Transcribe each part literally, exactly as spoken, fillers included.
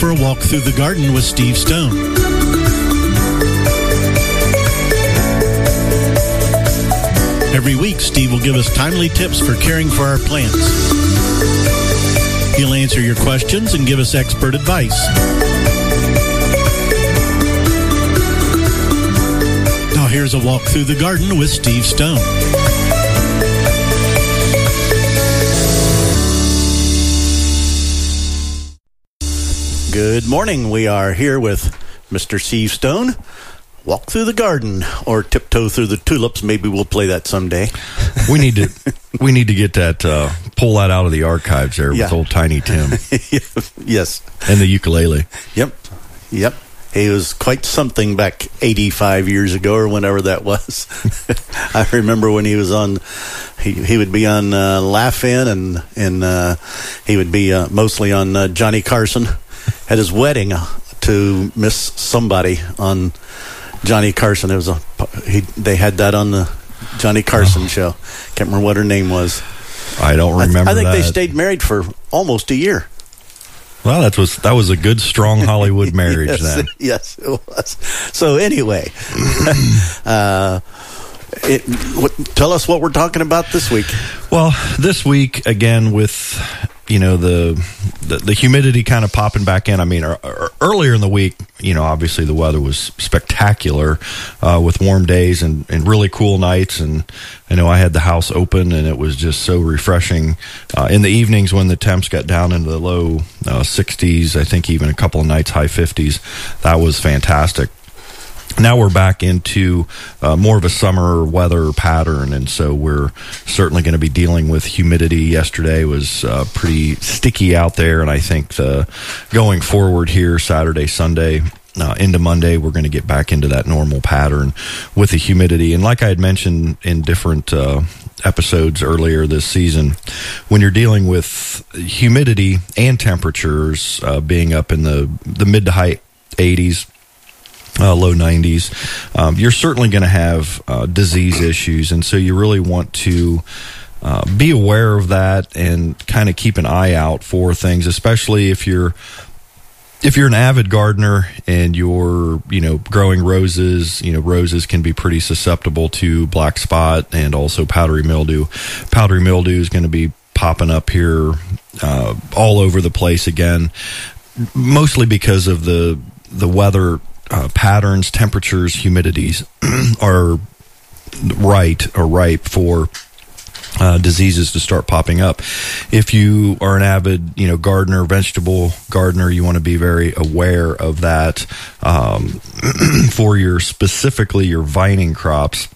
for a walk through the garden with Steve Stone. Every week, Steve will give us timely tips for caring for our plants. He'll answer your questions and give us expert advice. Now here's a walk through the garden with Steve Stone. Good morning. We are here with Mister Steve Stone. Walk through the garden, or tiptoe through the tulips. Maybe we'll play that someday. We need to we need to get that, uh, pull that out of the archives there Yeah. with old Tiny Tim. Yes. And the ukulele. Yep. Yep. He was quite something back eighty-five years ago or whenever that was. I remember when he was on, he, he would be on uh, Laugh-In, and, and uh, he would be uh, mostly on uh, Johnny Carson at his wedding to miss somebody on Johnny Carson. It was a he, they had that on the Johnny Carson oh. show. Can't remember what her name was. I don't remember. I, I think that. they stayed married for almost a year. Well, that was that was a good, strong Hollywood marriage yes, then. Yes, it was. So anyway, uh, it, what, tell us what we're talking about this week. Well, this week again with you know the the, the humidity kind of popping back in. I mean, er, er, earlier in the week, you know, obviously the weather was spectacular uh, with warm days and, and really cool nights. And I know I had the house open, and it was just so refreshing uh, in the evenings when the temps got down into the low uh, sixties. I think even a couple of nights high fifties. That was fantastic. Now we're back into uh, more of a summer weather pattern, and so we're certainly going to be dealing with humidity. Yesterday was uh, pretty sticky out there, and I think the, going forward here, Saturday, Sunday, uh, into Monday, we're going to get back into that normal pattern with the humidity. And like I had mentioned in different uh, episodes earlier this season, when you're dealing with humidity and temperatures uh, being up in the, the mid to high eighties, Uh, low nineties, um, you're certainly going to have uh, disease issues, and so you really want to uh, be aware of that and kind of keep an eye out for things, especially if you're if you're an avid gardener and you're you know growing roses. You know roses can be pretty susceptible to black spot and also powdery mildew. Powdery mildew is going to be popping up here uh, all over the place again, mostly because of the the weather. Uh, patterns, temperatures, humidities are right or ripe for uh, diseases to start popping up. If you are an avid, you know, gardener, vegetable gardener, you want to be very aware of that um, for your specifically your vining crops,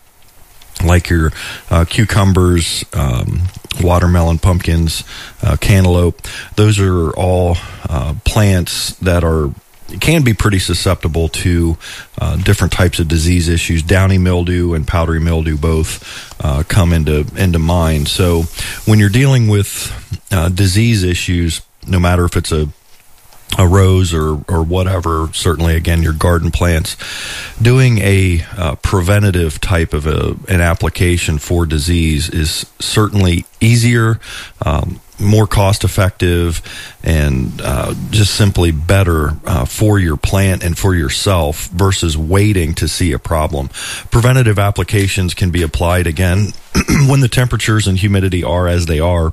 like your uh, cucumbers, um, watermelon, pumpkins, uh, cantaloupe. Those are all uh, plants that are can be pretty susceptible to uh, different types of disease issues. Downy mildew and powdery mildew both uh, come into into mind. So when you're dealing with uh, disease issues, no matter if it's a a rose or or whatever, certainly again your garden plants, doing a uh, preventative type of a, an application for disease is certainly easier, um, more cost effective, and uh, just simply better uh, for your plant and for yourself versus waiting to see a problem. Preventative applications can be applied again when the temperatures and humidity are as they are.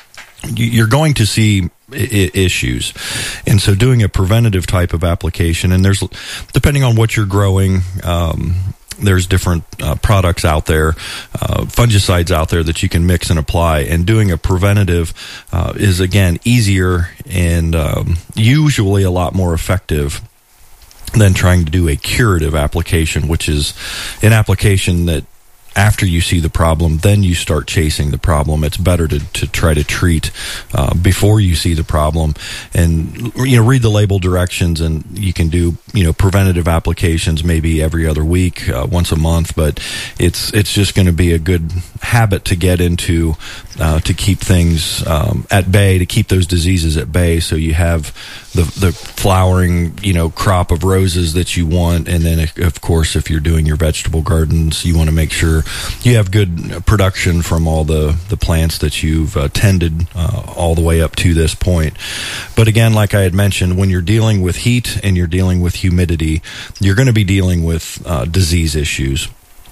You're going to see I- issues. And so doing a preventative type of application, and there's, depending on what you're growing, um, there's different uh, products out there, uh, fungicides out there that you can mix and apply. And doing a preventative uh, is, again, easier and um, usually a lot more effective than trying to do a curative application, which is an application that after you see the problem, then you start chasing the problem. It's better to, to try to treat uh, before you see the problem, and you know read the label directions, and you can do you know preventative applications maybe every other week, uh, once a month. But it's it's just going to be a good habit to get into uh, to keep things um, at bay, to keep those diseases at bay, so you have the the flowering you know crop of roses that you want. And then of course, if you're doing your vegetable gardens, you want to make sure you have good production from all the, the plants that you've uh, tended uh, all the way up to this point. But again, like I had mentioned, when you're dealing with heat and you're dealing with humidity, you're going to be dealing with uh, disease issues.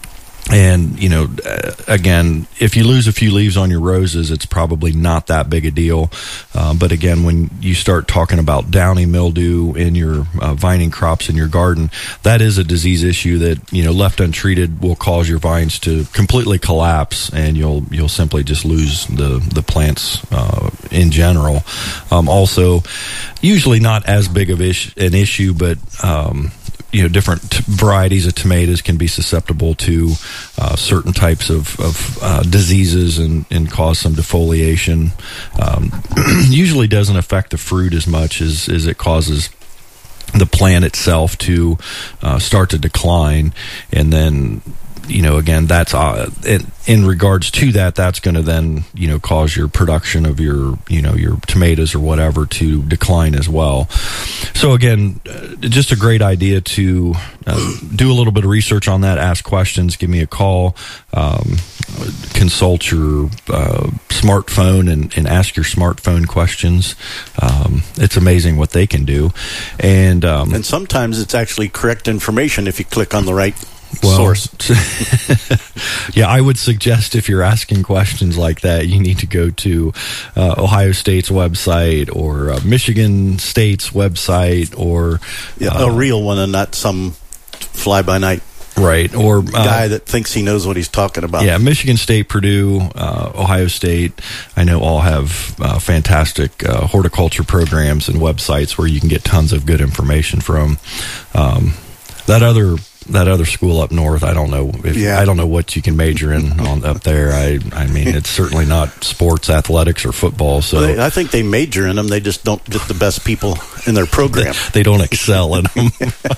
And, you know, again, if you lose a few leaves on your roses, it's probably not that big a deal. Uh, but again, when you start talking about downy mildew in your uh, vining crops in your garden, that is a disease issue that, you know, left untreated will cause your vines to completely collapse, and you'll you'll simply just lose the, the plants uh, in general. Um, also, usually not as big of ish, an issue, but um you know, different t- varieties of tomatoes can be susceptible to uh, certain types of, of uh, diseases and, and cause some defoliation. Um, usually doesn't affect the fruit as much as, as it causes the plant itself to uh, start to decline. And then, you know, again, that's uh, in, in regards to that, that's going to then, you know, cause your production of your, you know, your tomatoes or whatever to decline as well. So again, uh, just a great idea to uh, do a little bit of research on that, ask questions, give me a call, um, consult your uh, smartphone and, and ask your smartphone questions. Um, it's amazing what they can do. And, um, and sometimes it's actually correct information if you click on the right Well, source. Yeah, I would suggest if you're asking questions like that, you need to go to uh, Ohio State's website or uh, Michigan State's website, or yeah, uh, a real one and not some fly-by-night right, or uh, guy that thinks he knows what he's talking about. Yeah, Michigan State, Purdue, uh, Ohio State, I know all have uh, fantastic uh, horticulture programs and websites where you can get tons of good information from. Um, that other That other school up north, I don't know if yeah. I don't know what you can major in on up there. I I mean, it's certainly not sports, athletics, or football. So well, they, I think they major in them. They just don't get the best people in their program. They, they don't excel in them.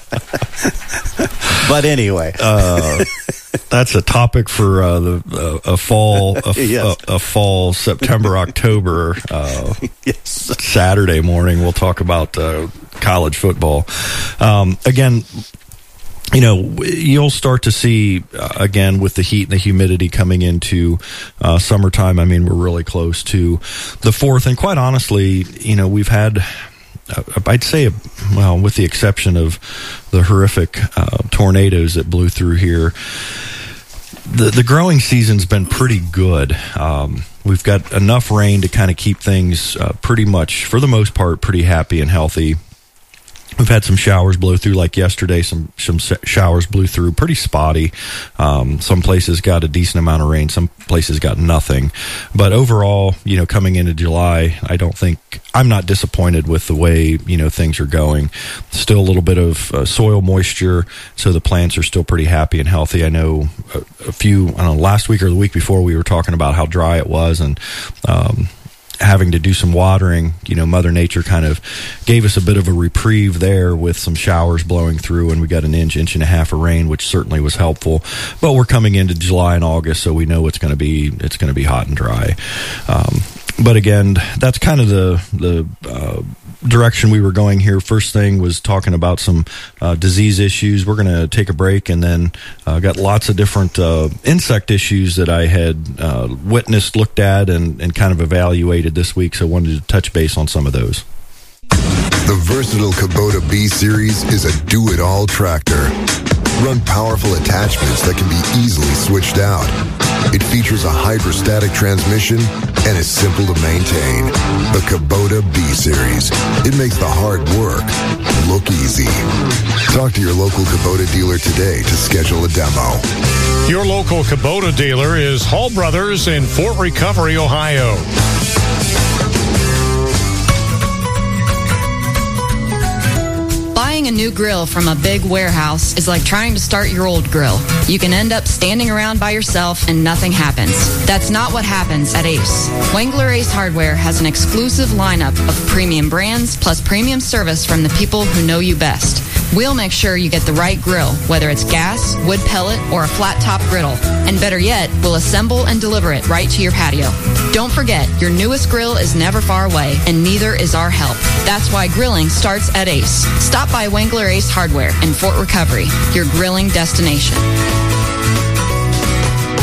But anyway, uh, that's a topic for uh, the uh, a fall a, yes. a, a fall September October uh, yes. Saturday morning. We'll talk about uh, college football um, again. You know, you'll start to see, uh, again, with the heat and the humidity coming into uh, summertime, I mean, we're really close to the fourth. And quite honestly, you know, we've had, uh, I'd say, well, with the exception of the horrific uh, tornadoes that blew through here, the, the growing season's been pretty good. Um, we've got enough rain to kind of keep things uh, pretty much, for the most part, pretty happy and healthy. We've had some showers blow through, like yesterday, some some showers blew through, pretty spotty. Um, some places got a decent amount of rain, some places got nothing. But overall, you know, coming into July, I don't think, I'm not disappointed with the way, you know, things are going. Still a little bit of uh, soil moisture, so the plants are still pretty happy and healthy. I know a, a few, I don't know, last week or the week before, we were talking about how dry it was, and um having to do some watering. You know, Mother Nature kind of gave us a bit of a reprieve there with some showers blowing through, and we got an inch, inch and a half of rain, which certainly was helpful. But we're coming into July and August, so we know it's going to be it's going to be hot and dry. Um, but again, that's kind of the the uh, direction we were going here. First thing was talking about some uh, disease issues. We're going to take a break, and then uh, got lots of different uh, insect issues that I had uh, witnessed, looked at, and, and kind of evaluated this week. So I wanted to touch base on some of those. The versatile Kubota B-Series is a do-it-all tractor. Run powerful attachments that can be easily switched out. It features a hydrostatic transmission and is simple to maintain. The Kubota B-Series. It makes the hard work look easy. Talk to your local Kubota dealer today to schedule a demo. Your local Kubota dealer is Hall Brothers in Fort Recovery, Ohio. Buying a new grill from a big warehouse is like trying to start your old grill. You can end up standing around by yourself and nothing happens. That's not what happens at Ace. Wengler Ace Hardware has an exclusive lineup of premium brands plus premium service from the people who know you best. We'll make sure you get the right grill, whether it's gas, wood pellet, or a flat top griddle. And better yet, we'll assemble and deliver it right to your patio. Don't forget, your newest grill is never far away, and neither is our help. That's why grilling starts at Ace. Stop by Wengler Ace Hardware in Fort Recovery, your grilling destination.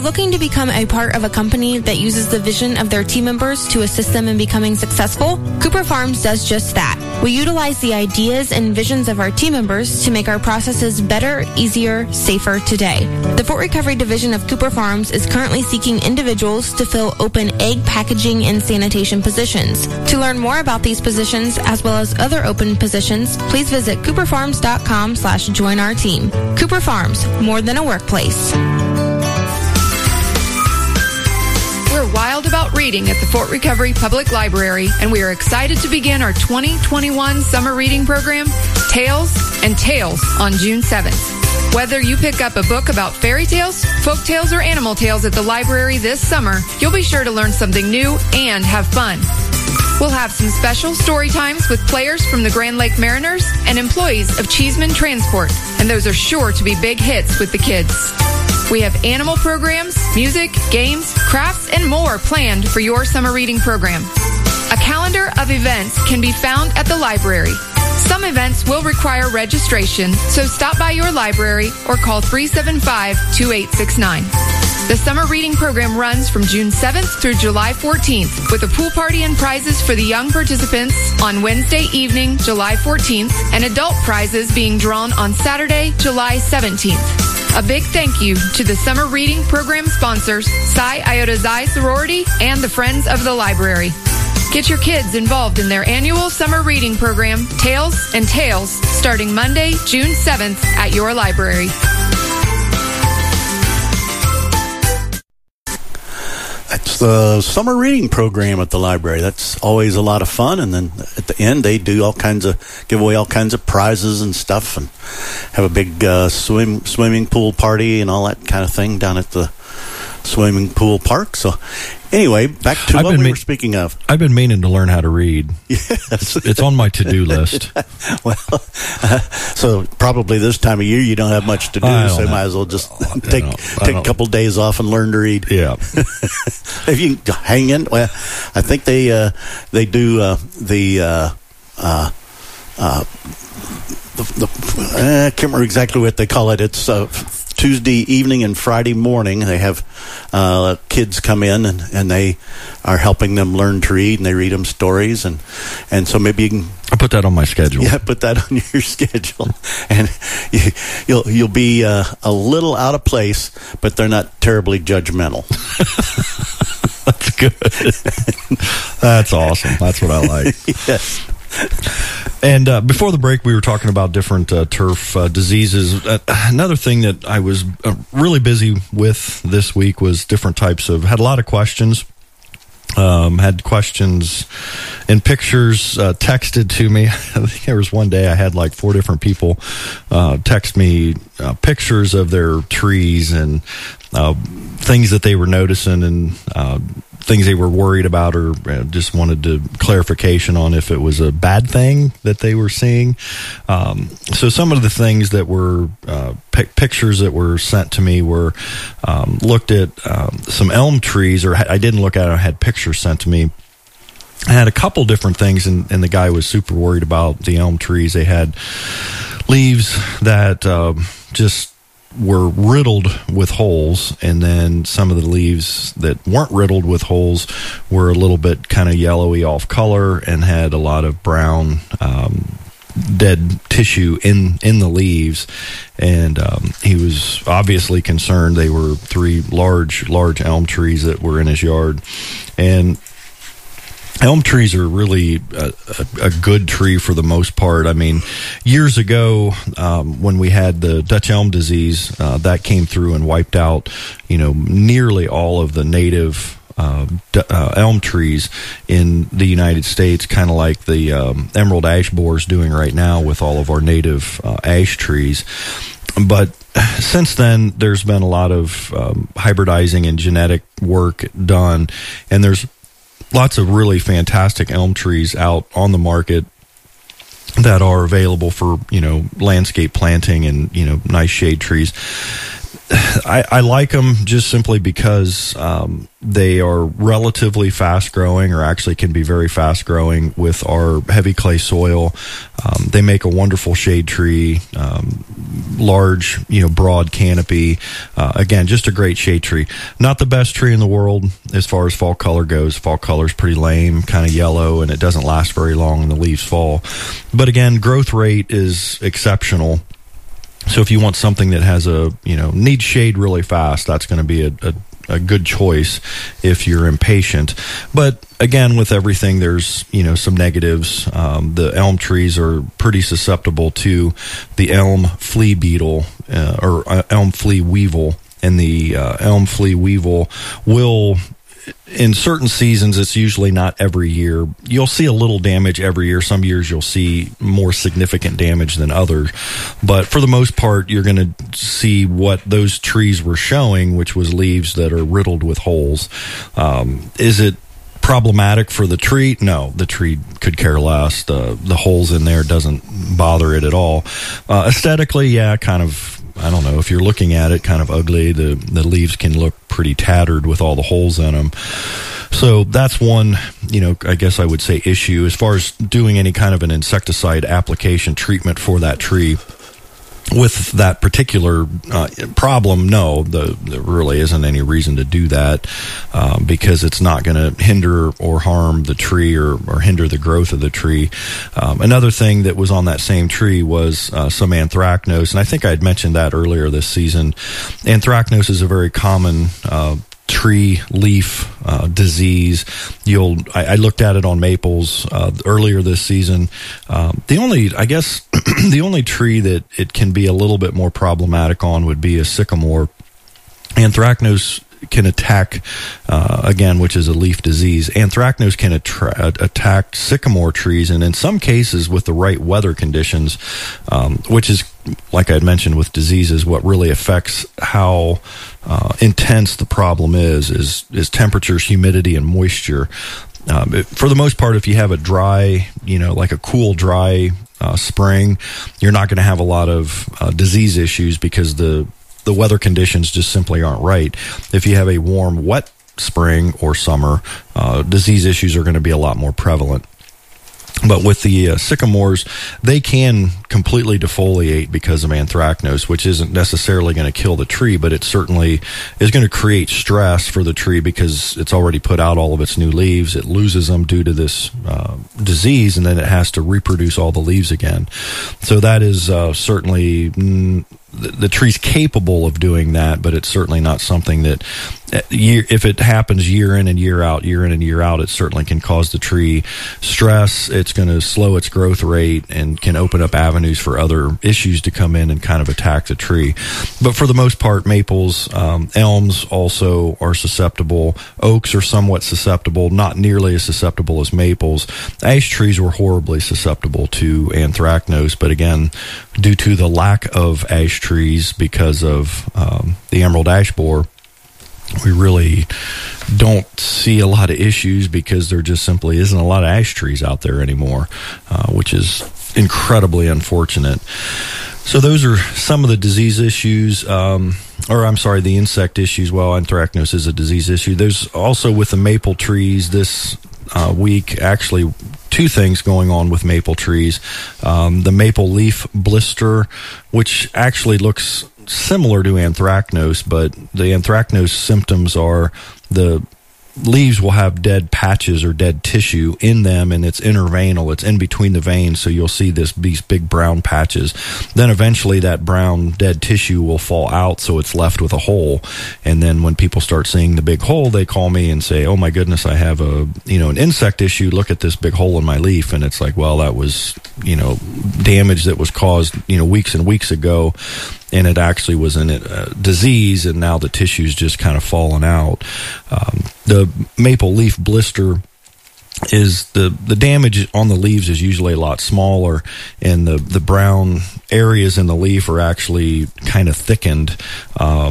looking to become a part of a company that uses the vision of their team members to assist them in becoming successful? Cooper Farms does just that. We utilize the ideas and visions of our team members to make our processes better, easier, safer today. The Fort Recovery Division of Cooper Farms is currently seeking individuals to fill open egg packaging and sanitation positions. To learn more about these positions, as well as other open positions, please visit cooperfarms.com slash join our team. Cooper Farms, more than a workplace. We're wild about reading at the Fort Recovery Public Library, and we are excited to begin our twenty twenty-one summer reading program, Tales and Tales, on June seventh. Whether you pick up a book about fairy tales, folk tales, or animal tales at the library this summer, you'll be sure to learn something new and have fun. We'll have some special story times with players from the Grand Lake Mariners and employees of Cheeseman Transport, and those are sure to be big hits with the kids. We have animal programs, music, games, crafts, and more planned for your summer reading program. A calendar of events can be found at the library. Some events will require registration, so stop by your library or call three seven five, two eight six nine. The summer reading program runs from June seventh through July fourteenth, with a pool party and prizes for the young participants on Wednesday evening, July fourteenth, and adult prizes being drawn on Saturday, July seventeenth. A big thank you to the summer reading program sponsors, Psi Iota Xi Sorority and the Friends of the Library. Get your kids involved in their annual summer reading program, Tales and Tales, starting Monday, June seventh at your library. That's the summer reading program at the library. That's always a lot of fun. And then at the end, they do all kinds of, give away all kinds of prizes and stuff, and have a big uh, swim swimming pool party and all that kind of thing down at the swimming pool park. So anyway, back to I've what we me- were speaking of. I've been meaning to learn how to read. Yes. It's, it's on my to-do list. Well, uh, so probably this time of year you don't have much to do, I so don't you have- might as well just I take don't- I take a don't- couple days off and learn to read. Yeah. If you can hang in, well, I think they uh, they do uh, the uh, uh, uh, the, the uh, I can't remember exactly what they call it. It's uh, Tuesday evening and Friday morning. They have uh, kids come in and, and they are helping them learn to read, and they read them stories, and and so maybe you can. I put that on my schedule. Yeah, put that on your schedule, and you, you'll you'll be uh, a little out of place, but they're not terribly judgmental. That's good. That's awesome. That's what I like. Yes. And uh, before the break, we were talking about different uh, turf uh, diseases. Uh, another thing that I was uh, really busy with this week was different types of, had a lot of questions. Um, had questions and pictures uh, texted to me. I think there was one day I had like four different people uh, text me uh, pictures of their trees and uh, things that they were noticing and uh, things they were worried about, or uh, just wanted to clarification on if it was a bad thing that they were seeing. Um, so some of the things that were uh, p- pictures that were sent to me were um, looked at um, some elm trees, or ha- I didn't look at it, I had pictures sent to me. I had a couple different things, and, and the guy was super worried about the elm trees. They had leaves that uh, just were riddled with holes, and then some of the leaves that weren't riddled with holes were a little bit kind of yellowy off color and had a lot of brown um, dead tissue in in the leaves. And um, he was obviously concerned. They were three large large elm trees that were in his yard, and elm trees are really a, a, a good tree for the most part. I mean, years ago, um, when we had the Dutch elm disease, uh, that came through and wiped out, you know, nearly all of the native uh, d- uh, elm trees in the United States, kind of like the um, emerald ash borer is doing right now with all of our native uh, ash trees. But since then, there's been a lot of um, hybridizing and genetic work done, and there's lots of really fantastic elm trees out on the market that are available for, you know, landscape planting and, you know, nice shade trees. I, I like them just simply because um, they are relatively fast growing, or actually can be very fast growing with our heavy clay soil. Um, they make a wonderful shade tree, um, large, you know, broad canopy. Uh, again, just a great shade tree. Not the best tree in the world as far as fall color goes. Fall color is pretty lame, kind of yellow, and it doesn't last very long and the leaves fall. But again, growth rate is exceptional. So if you want something that has a, you know, needs shade really fast, that's going to be a, a, a good choice if you're impatient. But again, with everything, there's, you know, some negatives. Um, the elm trees are pretty susceptible to the elm flea beetle uh, or uh, elm flea weevil. And the uh, elm flea weevil will, in certain seasons, it's usually not every year. You'll see a little damage every year. Some years you'll see more significant damage than others. But for the most part, you're going to see what those trees were showing, which was leaves that are riddled with holes. Um, is it problematic for the tree? No, the tree could care less. The, the holes in there doesn't bother it at all. Uh, aesthetically, yeah, kind of, I don't know, if you're looking at it, kind of ugly. The the leaves can look pretty tattered with all the holes in them. So that's one, you know, I guess I would say issue. As far as doing any kind of an insecticide application treatment for that tree, with that particular uh, problem, no, the, there really isn't any reason to do that uh, because it's not going to hinder or harm the tree or, or hinder the growth of the tree. Um, another thing that was on that same tree was uh, some anthracnose, and I think I had mentioned that earlier this season. Anthracnose is a very common uh tree leaf uh, disease. You'll. I, I looked at it on maples uh, earlier this season. Um, the only, I guess, the only tree that it can be a little bit more problematic on would be a sycamore. Anthracnose can attack, uh, again, which is a leaf disease. Anthracnose can attra- attack sycamore trees, and in some cases, with the right weather conditions, um, which is, like I had mentioned with diseases, what really affects how uh, intense the problem is, is, is temperatures, humidity, and moisture. Um, it, for the most part, if you have a dry, you know, like a cool, dry uh, spring, you're not going to have a lot of uh, disease issues because the the weather conditions just simply aren't right. If you have a warm, wet spring or summer, uh, disease issues are going to be a lot more prevalent. But with the uh, sycamores, they can completely defoliate because of anthracnose, which isn't necessarily going to kill the tree, but it certainly is going to create stress for the tree because it's already put out all of its new leaves. It loses them due to this uh, disease, and then it has to reproduce all the leaves again. So that is uh, certainly... Mm, the, the tree's capable of doing that, but it's certainly not something that, year, if it happens year in and year out, year in and year out, it certainly can cause the tree stress. It's going to slow its growth rate and can open up avenues for other issues to come in and kind of attack the tree. But for the most part, maples, um, elms also are susceptible. Oaks are somewhat susceptible, not nearly as susceptible as maples. Ash trees were horribly susceptible to anthracnose, but again, due to the lack of ash trees because of um, the emerald ash borer, we really don't see a lot of issues because there just simply isn't a lot of ash trees out there anymore, uh, which is incredibly unfortunate. So those are some of the disease issues, um, or I'm sorry, the insect issues. Well, anthracnose is a disease issue. There's also with the maple trees this uh, week, actually, two things going on with maple trees. Um, the maple leaf blister, which actually looks similar to anthracnose, but the anthracnose symptoms are the leaves will have dead patches or dead tissue in them, and it's interveinal. It's in between the veins, so you'll see this these big brown patches. Then eventually that brown dead tissue will fall out, so it's left with a hole. And then when people start seeing the big hole, they call me and say, "Oh my goodness, I have a you know an insect issue. Look at this big hole in my leaf." And it's like, well, that was you know damage that was caused you know weeks and weeks ago. And it actually was a uh, disease, and now the tissue's just kind of fallen out. Um, the maple leaf blister is the the damage on the leaves is usually a lot smaller, and the the brown areas in the leaf are actually kind of thickened. Um,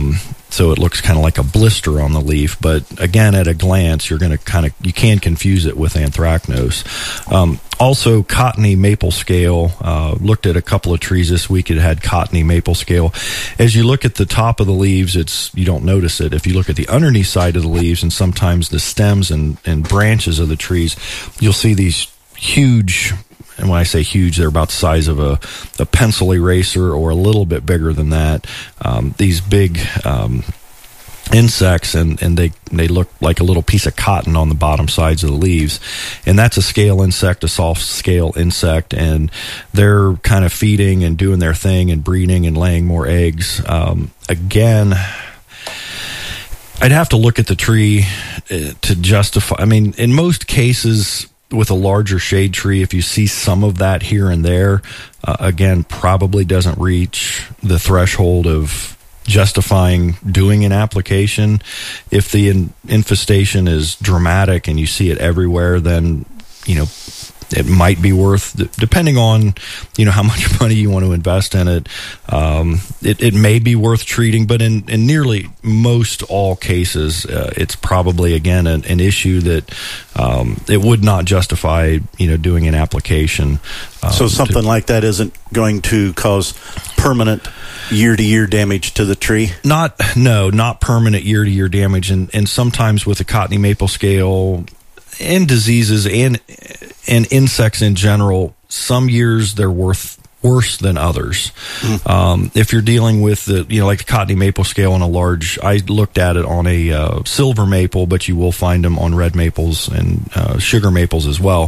so it looks kind of like a blister on the leaf. But again, at a glance, you're going to kind of, you can confuse it with anthracnose. Um, also, cottony maple scale. Uh, looked at a couple of trees this week. It had cottony maple scale. As you look at the top of the leaves, it's you don't notice it. If you look at the underneath side of the leaves and sometimes the stems and, and branches of the trees, you'll see these huge, and when I say huge, they're about the size of a, a pencil eraser or a little bit bigger than that. Um, these big um, insects, and, and they, they look like a little piece of cotton on the bottom sides of the leaves. And that's a scale insect, a soft scale insect, and they're kind of feeding and doing their thing and breeding and laying more eggs. Um, again, I'd have to look at the tree to justify. I mean, in most cases, with a larger shade tree, if you see some of that here and there, uh, again, probably doesn't reach the threshold of justifying doing an application. If the in- infestation is dramatic and you see it everywhere, then, you know, it might be worth, depending on, you know, how much money you want to invest in it. Um, it, it may be worth treating, but in, in nearly most all cases, uh, it's probably, again, an, an issue that um, it would not justify, you know, doing an application. Um, so something to, like that isn't going to cause permanent year-to-year damage to the tree? Not, no, not permanent year-to-year damage. And, and sometimes with the cottony maple scale and diseases and and insects in general, some years they're worth worse than others. Mm. Um, if you're dealing with the, you know, like the cottony maple scale on a large, I looked at it on a uh, silver maple, but you will find them on red maples and uh, sugar maples as well.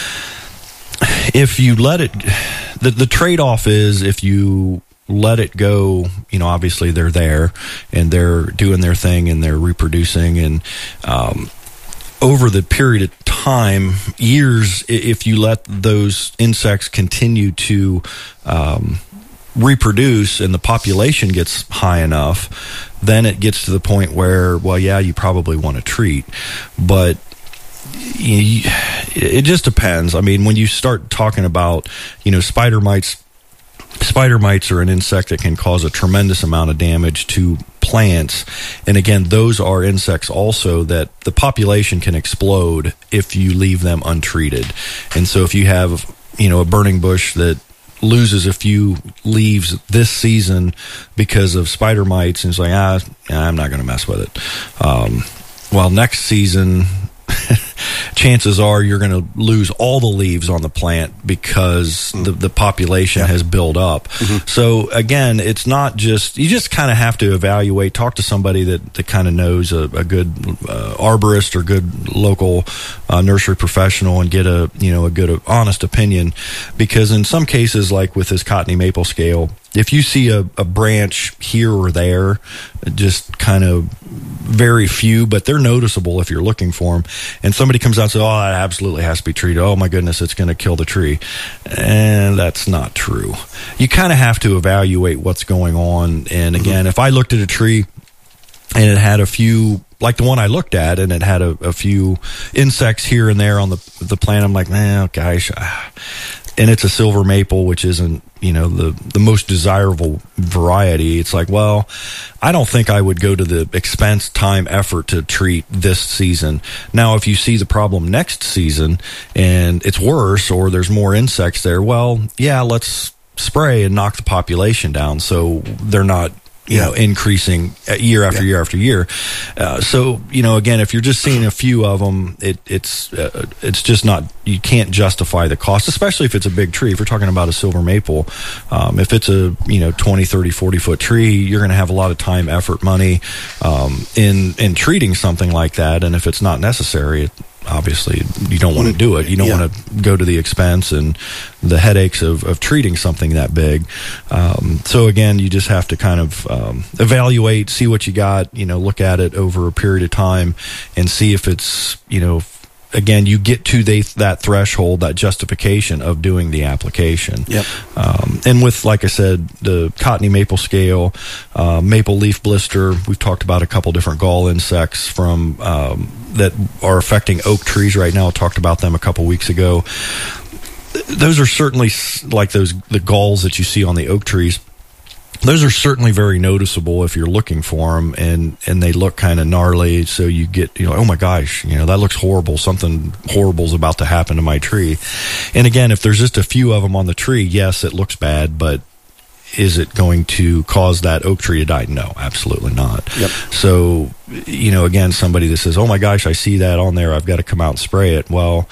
If you let it, the, the trade-off is if you let it go, you know, obviously they're there and they're doing their thing and they're reproducing, and um, over the period of time, years, if you let those insects continue to um, reproduce and the population gets high enough, then it gets to the point where, well, yeah, you probably want to treat. But you, it just depends. I mean, when you start talking about, you know, spider mites, spider mites are an insect that can cause a tremendous amount of damage to plants. And again, those are insects also that the population can explode if you leave them untreated. And so if you have, you know, a burning bush that loses a few leaves this season because of spider mites, and it's like, ah, I'm not going to mess with it. Um, well, next season, chances are you're going to lose all the leaves on the plant because mm. the, the population yeah. has built up. Mm-hmm. So again, it's not just, you just kind of have to evaluate, talk to somebody that, that kind of knows a, a good uh, arborist or good local uh, nursery professional and get a, you know, a good, honest opinion. Because in some cases, like with this cottony maple scale, if you see a, a branch here or there, just kind of very few, but they're noticeable if you're looking for them, and somebody comes out and says, oh, that absolutely has to be treated. Oh, my goodness, it's going to kill the tree. And that's not true. You kind of have to evaluate what's going on. And again, mm-hmm. if I looked at a tree and it had a few, like the one I looked at, and it had a, a few insects here and there on the the plant, I'm like, man, gosh. And it's a silver maple, which isn't, you know, the, the most desirable variety. It's like, well, I don't think I would go to the expense, time, effort to treat this season. Now, if you see the problem next season and it's worse or there's more insects there, well, yeah, let's spray and knock the population down so they're not, you yeah. know, increasing year after yeah. year after year. Uh, so, you know, again, if you're just seeing a few of them, it, it's uh, it's just not, you can't justify the cost, especially if it's a big tree. If you're talking about a silver maple, um, if it's a, you know, twenty, thirty, forty foot tree, you're going to have a lot of time, effort, money um, in, in treating something like that. And if it's not necessary, it, obviously you don't want to do it. You don't yeah. want to go to the expense and the headaches of, of treating something that big. Um, so again, you just have to kind of um, evaluate, see what you got, you know, look at it over a period of time and see if it's, you know, again, you get to the, that threshold, that justification of doing the application. Yep. Um, and with, like I said, the cottony maple scale, uh, maple leaf blister, we've talked about a couple different gall insects from um, that are affecting oak trees right now. I talked about them a couple weeks ago. Those are certainly like those the galls that you see on the oak trees. those are certainly very noticeable if you're looking for them, and, and they look kind of gnarly. So you get, you know, oh my gosh, you know, that looks horrible. Something horrible is about to happen to my tree. And again, if there's just a few of them on the tree, yes, it looks bad, but is it going to cause that oak tree to die? No, absolutely not. Yep. So, you know, again, somebody that says, oh my gosh, I see that on there, I've got to come out and spray it. Well,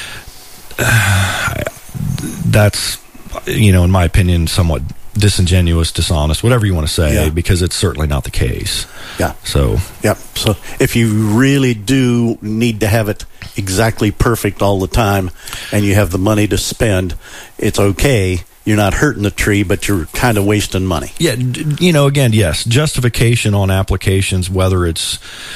that's, you know, in my opinion, somewhat disingenuous, dishonest, whatever you want to say, yeah. because it's certainly not the case. Yeah. So, yeah. So if you really do need to have it exactly perfect all the time and you have the money to spend, it's okay. You're not hurting the tree, but you're kind of wasting money. Yeah. You know, again, yes, justification on applications, whether it's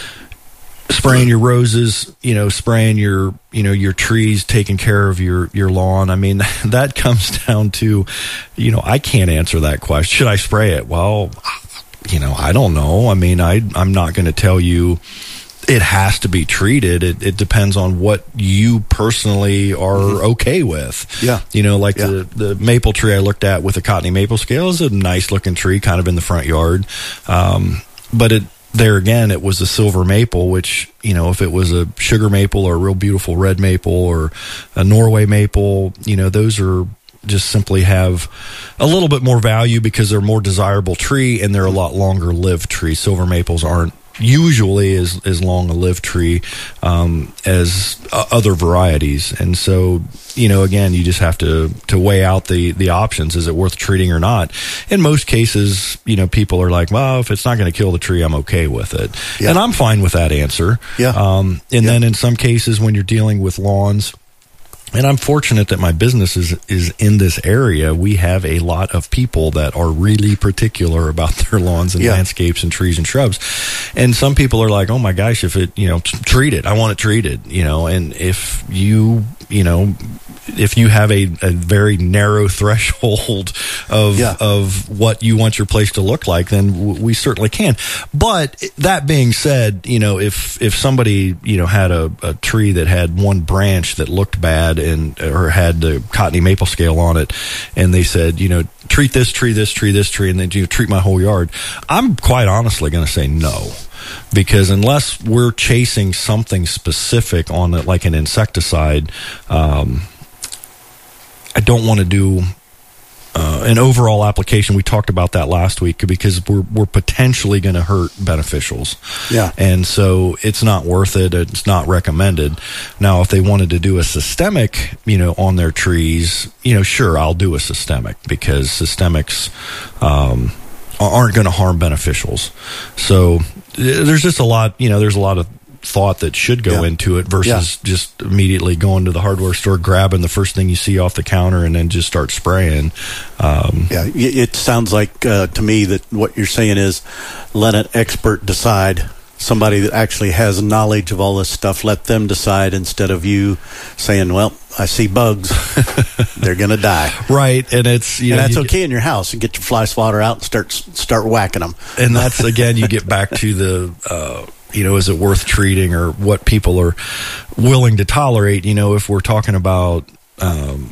spraying your roses, you know, spraying your, you know, your trees, taking care of your, your lawn. I mean, that comes down to, you know, I can't answer that question. Should I spray it? Well, you know, I don't know. I mean, I, I'm not going to tell you it has to be treated. It, it depends on what you personally are mm-hmm. okay with. Yeah. You know, like yeah. the, the maple tree I looked at with the cottony maple scale is a nice looking tree kind of in the front yard. Um, but it, there again, it was a silver maple, which, you know, if it was a sugar maple or a real beautiful red maple or a Norway maple, you know, those are just simply have a little bit more value because they're a more desirable tree and they're a lot longer lived tree. Silver maples aren't usually as, as long a lived tree um, as uh, other varieties. And so, you know, again, you just have to, to weigh out the, the options. Is it worth treating or not? In most cases, you know, people are like, well, if it's not going to kill the tree, I'm okay with it. Yeah. And I'm fine with that answer. Yeah. Um, and yeah. then in some cases, when you're dealing with lawns, and I'm fortunate that my business is, is in this area. We have a lot of people that are really particular about their lawns and yeah. landscapes and trees and shrubs. And some people are like, oh my gosh, if it, you know, treat it, I want it treated, you know, and if you, you know, if you have a, a very narrow threshold of yeah. of what you want your place to look like, then w- we certainly can. But that being said, you know, if if somebody, you know, had a, a tree that had one branch that looked bad and or had the cottony maple scale on it, and they said, you know, treat this tree, this tree, this tree, and then you know, treat my whole yard, I'm quite honestly going to say no. Because unless we're chasing something specific on it, like an insecticide, um, I don't want to do uh, an overall application. We talked about that last week because we're we're potentially going to hurt beneficials. Yeah. And so it's not worth it. It's not recommended. Now, if they wanted to do a systemic, you know, on their trees, you know, sure, I'll do a systemic because systemics um, aren't going to harm beneficials. So there's just a lot, you know, there's a lot of thought that should go yeah. into it versus yeah. just immediately going to the hardware store, grabbing the first thing you see off the counter and then just start spraying. Um, yeah, it sounds like uh, to me that what you're saying is let an expert decide, somebody that actually has knowledge of all this stuff, let them decide instead of you saying, well, I see bugs, they're going to die. Right, and it's you and know, that's you okay get, in your house, and get your fly swatter out and start start whacking them. And that's, again, you get back to the... Uh, you know, is it worth treating or what people are willing to tolerate? You know, if we're talking about um,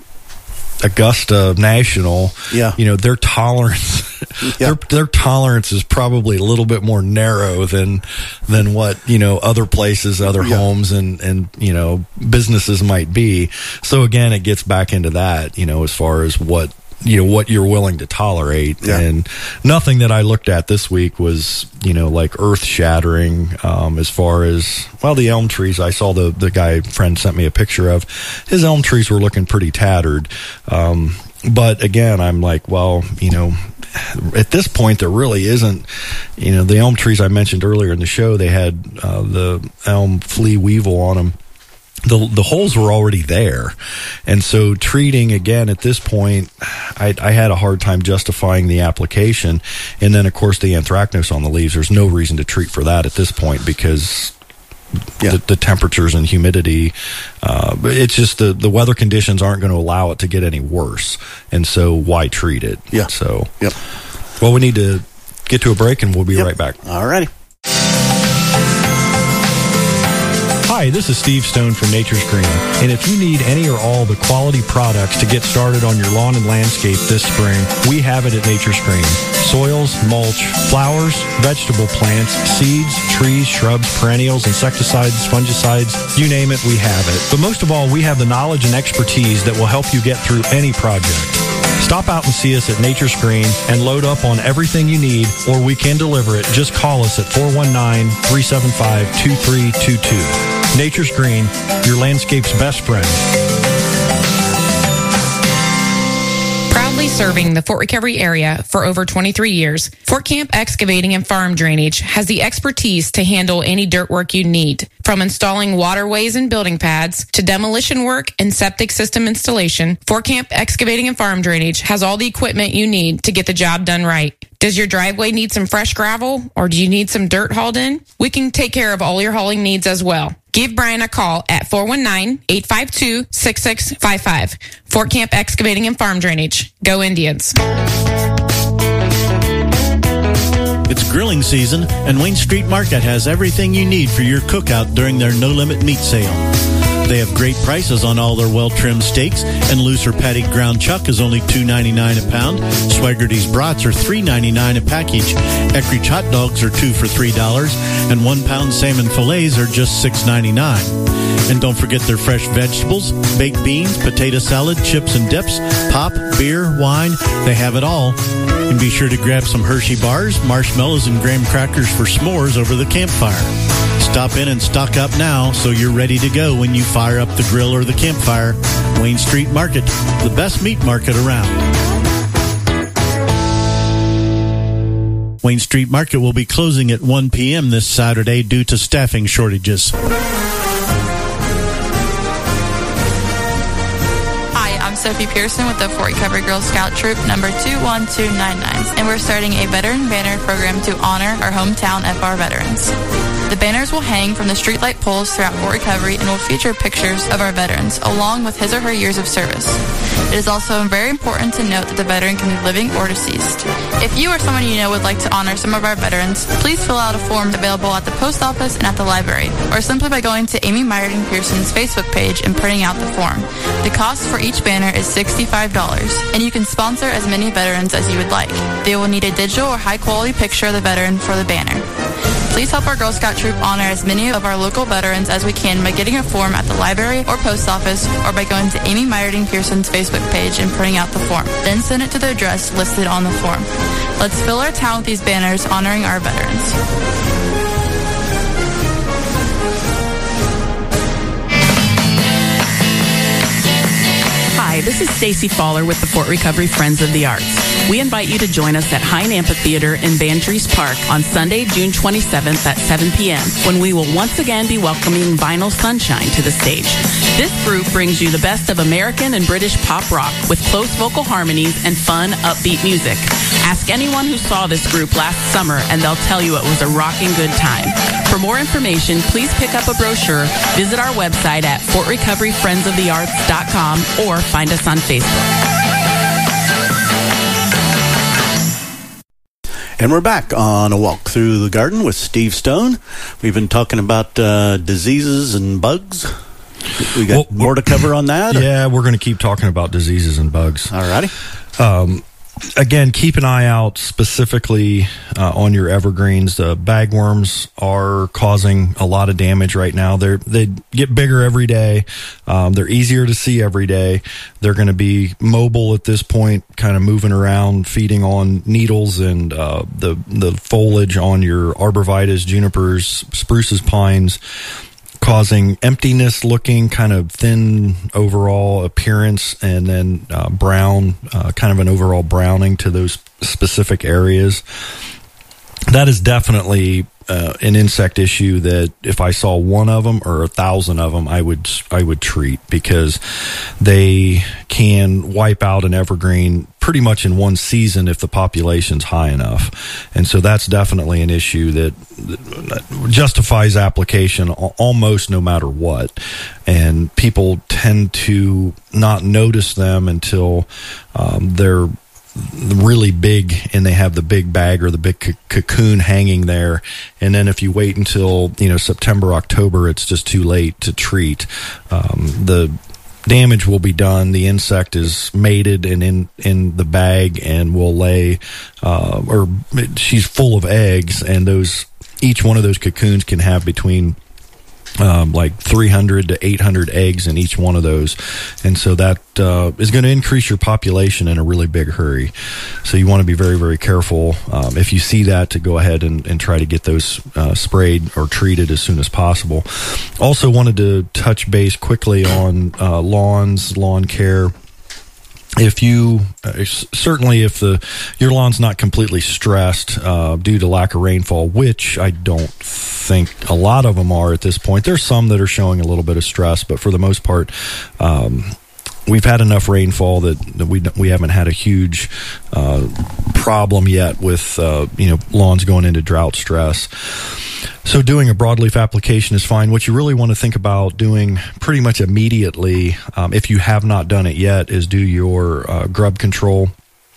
Augusta National, yeah. you know, their tolerance, yeah. their, their tolerance is probably a little bit more narrow than than what, you know, other places, other yeah. homes and, and, you know, businesses might be. So, again, it gets back into that, you know, as far as what, you know, what you're willing to tolerate. Yeah. And nothing that I looked at this week was, you know, like earth shattering, um, as far as, well, the elm trees, I saw the, the guy friend sent me a picture of, his elm trees were looking pretty tattered. Um, but again, I'm like, well, you know, at this point, there really isn't, you know, the elm trees I mentioned earlier in the show, they had, uh, the elm flea weevil on them. The the holes were already there. And so treating, again, at this point, I, I had a hard time justifying the application. And then, of course, the anthracnose on the leaves, there's no reason to treat for that at this point because yeah. the, the temperatures and humidity, uh, it's just the, the weather conditions aren't going to allow it to get any worse. And so why treat it? Yeah. So, yep. Well, we need to get to a break and we'll be yep. right back. All righty. Hi, this is Steve Stone from Nature's Green, and if you need any or all the quality products to get started on your lawn and landscape this spring, we have it at Nature's Green. Soils, mulch, flowers, vegetable plants, seeds, trees, shrubs, perennials, insecticides, fungicides, you name it, we have it. But most of all, we have the knowledge and expertise that will help you get through any project. Stop out and see us at Nature's Green and load up on everything you need, or we can deliver it. Just call us at four one nine, three seven five, two three two two. Nature's Green, your landscape's best friend. Proudly serving the Fort Recovery area for over twenty-three years, Fort Camp Excavating and Farm Drainage has the expertise to handle any dirt work you need. From installing waterways and building pads to demolition work and septic system installation, Fort Camp Excavating and Farm Drainage has all the equipment you need to get the job done right. Does your driveway need some fresh gravel, or do you need some dirt hauled in? We can take care of all your hauling needs as well. Give Brian a call at four one nine, eight five two, six six five five. Fort Camp Excavating and Farm Drainage. Go Indians. It's grilling season, and Wayne Street Market has everything you need for your cookout during their no-limit meat sale. They have great prices on all their well-trimmed steaks, and looser patty ground chuck is only two ninety-nine a pound. Swaggerty's brats are three ninety-nine a package. Eckrich hot dogs are two for three dollars, and one-pound salmon fillets are just six ninety-nine. And don't forget their fresh vegetables, baked beans, potato salad, chips and dips, pop, beer, wine. They have it all. And be sure to grab some Hershey bars, marshmallows, and graham crackers for s'mores over the campfire. Stop in and stock up now so you're ready to go when you fire up the grill or the campfire. Wayne Street Market, the best meat market around. Wayne Street Market will be closing at one p.m. this Saturday due to staffing shortages. Sophie Pearson with the Fort Recovery Girl Scout Troop number two one two nine nine, and we're starting a veteran banner program to honor our hometown F R veterans. The banners will hang from the streetlight poles throughout Fort Recovery and will feature pictures of our veterans along with his or her years of service. It is also very important to note that the veteran can be living or deceased. If you or someone you know would like to honor some of our veterans, please fill out a form available at the post office and at the library, or simply by going to Amy Myerton Pearson's Facebook page and printing out the form. The cost for each banner is sixty-five dollars, and you can sponsor as many veterans as you would like. They will need a digital or high-quality picture of the veteran for the banner. Please help our Girl Scout troop honor as many of our local veterans as we can by getting a form at the library or post office, or by going to Amy Myerton Pearson's Facebook page and printing out the form. Then send it to the address listed on the form. Let's fill our town with these banners honoring our veterans. Hi, this is Stacy Faller with the Fort Recovery Friends of the Arts. We invite you to join us at Hine Amphitheater in Bantries Park on Sunday, June twenty-seventh at seven p.m. when we will once again be welcoming Vinyl Sunshine to the stage. This group brings you the best of American and British pop rock with close vocal harmonies and fun, upbeat music. Ask anyone who saw this group last summer and they'll tell you it was a rocking good time. For more information, please pick up a brochure, visit our website at fort recovery friends of the arts dot com, or find us on Facebook. And we're back on a walk through the garden with Steve Stone. We've been talking about uh, diseases and bugs. We got well, more to cover on that? Or? Yeah, we're going to keep talking about diseases and bugs. All righty. Um, again, keep an eye out specifically uh, on your evergreens. The bagworms are causing a lot of damage right now. They're, they get bigger every day. Um, they're easier to see every day. They're going to be mobile at this point, kind of moving around, feeding on needles and uh, the the foliage on your arborvitaes, junipers, spruces, pines, causing emptiness looking, kind of thin overall appearance, and then uh, brown, uh, kind of an overall browning to those specific areas. That is definitely uh, an insect issue that if I saw one of them or a thousand of them, I would I would treat, because they can wipe out an evergreen pretty much in one season if the population's high enough. And so that's definitely an issue that, that justifies application almost no matter what. And people tend to not notice them until um, they're really big, and they have the big bag or the big c- cocoon hanging there. And then if you wait until, you know, September, October, it's just too late to treat. Um, the damage will be done. The insect is mated and in, in the bag and will lay, uh, or she's full of eggs, and those, each one of those cocoons can have between Um, like three hundred to eight hundred eggs in each one of those. And so that uh, is going to increase your population in a really big hurry. So you want to be very, very careful um, if you see that, to go ahead and, and try to get those uh, sprayed or treated as soon as possible. Also wanted to touch base quickly on uh, lawns, lawn care. If you uh, certainly if the your lawn's not completely stressed uh, due to lack of rainfall, which I don't think a lot of them are at this point. There's some that are showing a little bit of stress, but for the most part, um, we've had enough rainfall that, that we we haven't had a huge uh, problem yet with uh, you know lawns going into drought stress. So doing a broadleaf application is fine. What you really want to think about doing pretty much immediately, um, if you have not done it yet, is do your uh, grub control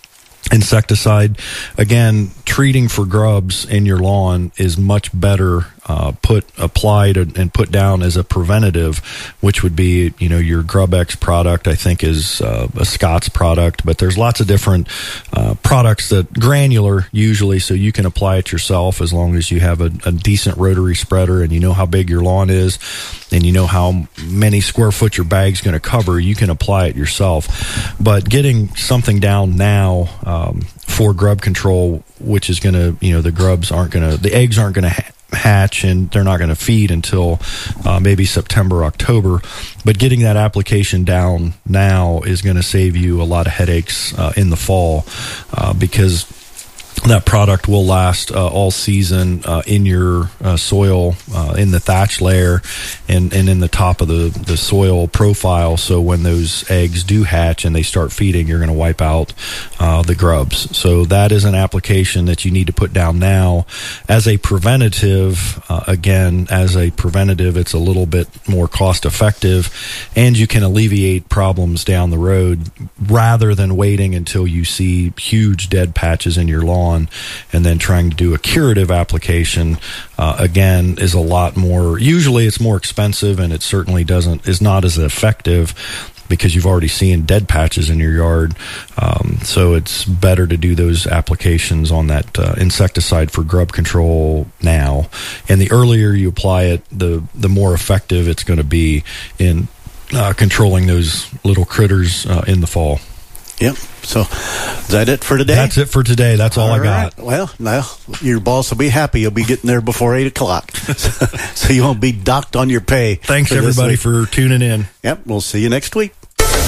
insecticide. Again, treating for grubs in your lawn is much better uh, put applied and put down as a preventative, which would be, you know, your GrubX product, I think, is uh, a Scott's product, but there's lots of different uh, products that granular usually, so you can apply it yourself as long as you have a, a decent rotary spreader and you know how big your lawn is and you know how many square foot your bag's going to cover. You can apply it yourself. But getting something down now um, for grub control, which is going to, you know, the grubs aren't going to, the eggs aren't going to ha- hatch and they're not going to feed until uh, maybe September, October. But getting that application down now is going to save you a lot of headaches uh, in the fall uh, because that product will last uh, all season uh, in your uh, soil, uh, in the thatch layer, and, and in the top of the, the soil profile. So when those eggs do hatch and they start feeding, you're going to wipe out uh, the grubs. So that is an application that you need to put down now. As a preventative, uh, again, as a preventative, it's a little bit more cost effective, and you can alleviate problems down the road rather than waiting until you see huge dead patches in your lawn. And then trying to do a curative application, uh, again, is a lot more, usually it's more expensive, and it certainly doesn't, is not as effective because you've already seen dead patches in your yard. Um, so it's better to do those applications on that uh, insecticide for grub control now. And the earlier you apply it, the, the more effective it's going to be in uh, controlling those little critters uh, in the fall. Yep. So is that it for today? That's it for today. That's all, all I got. Right. Well, now your boss will be happy. You'll be getting there before eight o'clock. so, so you won't be docked on your pay. Thanks, for everybody, for tuning in. Yep. We'll see you next week.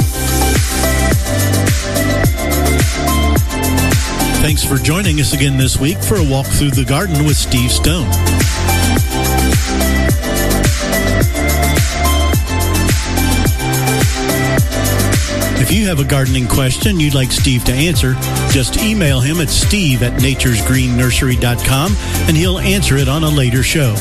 Thanks for joining us again this week for a walk through the garden with Steve Stone. If you have a gardening question you'd like Steve to answer, just email him at steve at natures green nursery dot com and he'll answer it on a later show.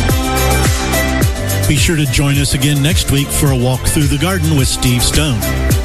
Be sure to join us again next week for a walk through the garden with Steve Stone.